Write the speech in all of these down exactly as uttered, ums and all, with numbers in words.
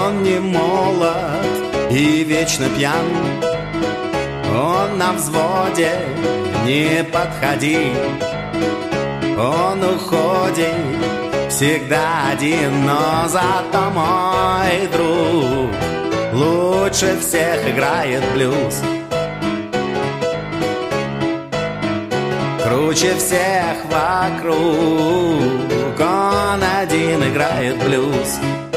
Он не молод и вечно пьян, он на взводе, не подходи. Он уходит всегда один, но зато мой друг лучше всех играет блюз. Круче всех вокруг, он один играет блюз.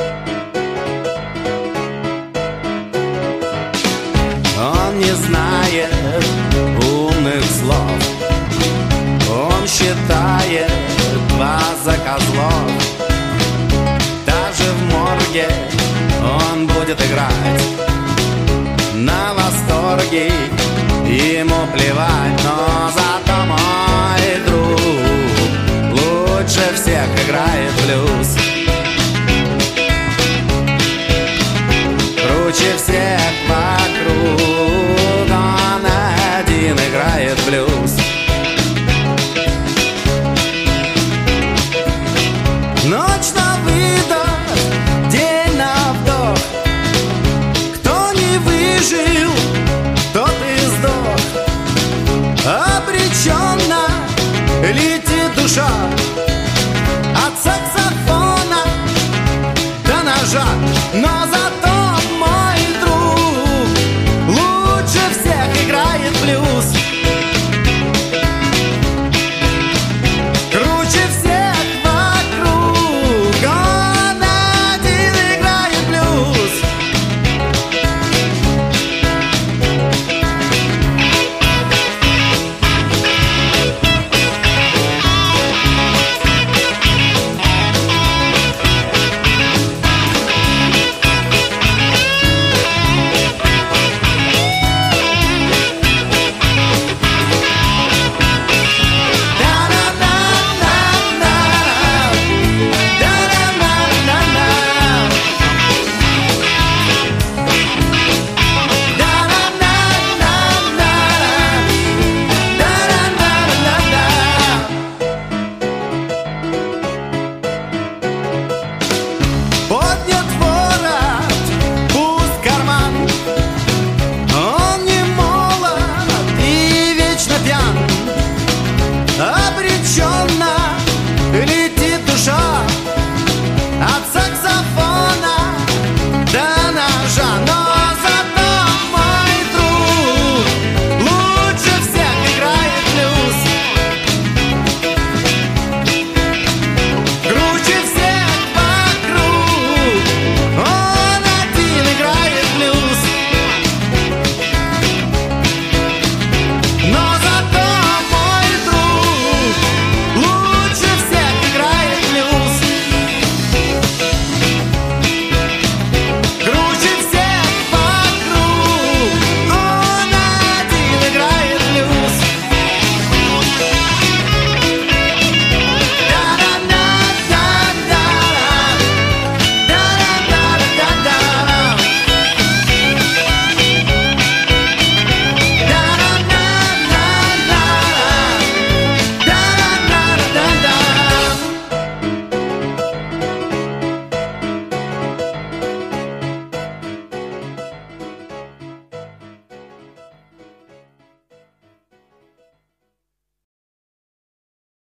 Он не знает умных слов, он считает вас за козлов. Даже в морге он будет играть на восторге, ему плевать, но зато мой друг лучше всех играет блюз. Круче всех вокруг, он один играет блюз. Ночь на выдох, день на вдох. Кто не выжил, тот и сдох. Обреченно летит душа от саксофона до ножа, но зато